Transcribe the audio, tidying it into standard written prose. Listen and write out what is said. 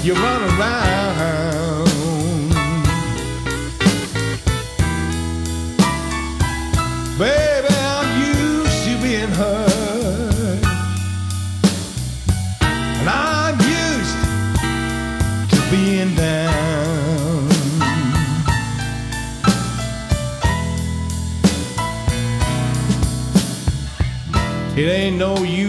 you run around. Baby, I'm used to being hurt, and I'm used to being down. It ain't no use